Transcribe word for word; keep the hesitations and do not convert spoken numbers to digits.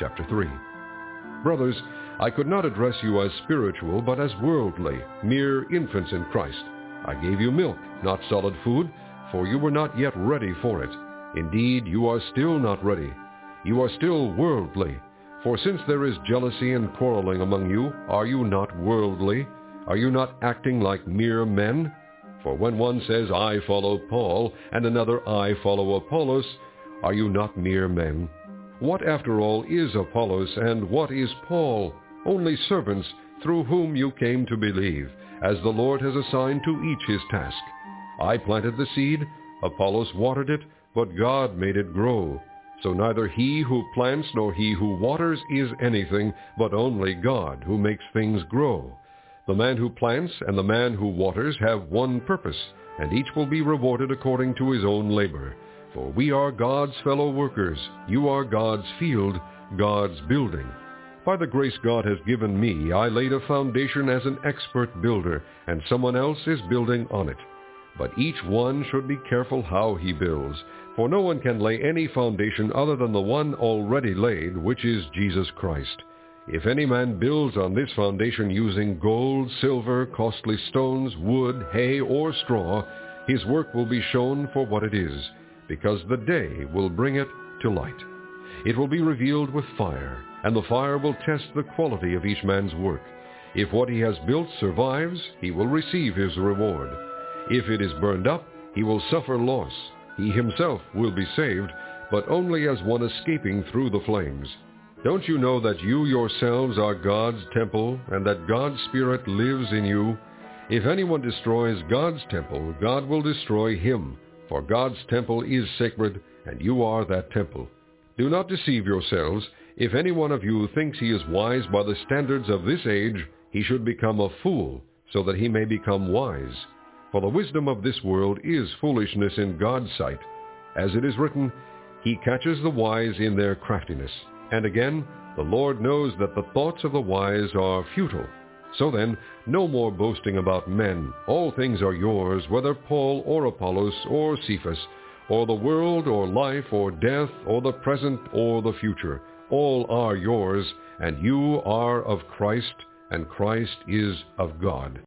chapter three. Brothers, I could not address you as spiritual, but as worldly, mere infants in Christ. I gave you milk, not solid food, for you were not yet ready for it. Indeed, you are still not ready. You are still worldly. For since there is jealousy and quarreling among you, are you not worldly? Are you not acting like mere men? For when one says, I follow Paul, and another, I follow Apollos, are you not mere men? What, after all, is Apollos, and what is Paul? Only servants through whom you came to believe, as the Lord has assigned to each his task. I planted the seed, Apollos watered it, but God made it grow. So neither he who plants nor he who waters is anything, but only God who makes things grow. The man who plants and the man who waters have one purpose, and each will be rewarded according to his own labor. For we are God's fellow workers. You are God's field, God's building. By the grace God has given me, I laid a foundation as an expert builder, and someone else is building on it. But each one should be careful how he builds, for no one can lay any foundation other than the one already laid, which is Jesus Christ. If any man builds on this foundation using gold, silver, costly stones, wood, hay, or straw, his work will be shown for what it is, because the day will bring it to light. It will be revealed with fire, and the fire will test the quality of each man's work. If what he has built survives, he will receive his reward. If it is burned up, he will suffer loss. He himself will be saved, but only as one escaping through the flames. Don't you know that you yourselves are God's temple, and that God's Spirit lives in you? If anyone destroys God's temple, God will destroy him, for God's temple is sacred, and you are that temple. Do not deceive yourselves. If any one of you thinks he is wise by the standards of this age, he should become a fool, so that he may become wise. For the wisdom of this world is foolishness in God's sight. As it is written, He catches the wise in their craftiness. And again, the Lord knows that the thoughts of the wise are futile. So then, no more boasting about men. All things are yours, whether Paul or Apollos or Cephas, or the world or life or death or the present or the future. All are yours, and you are of Christ, and Christ is of God.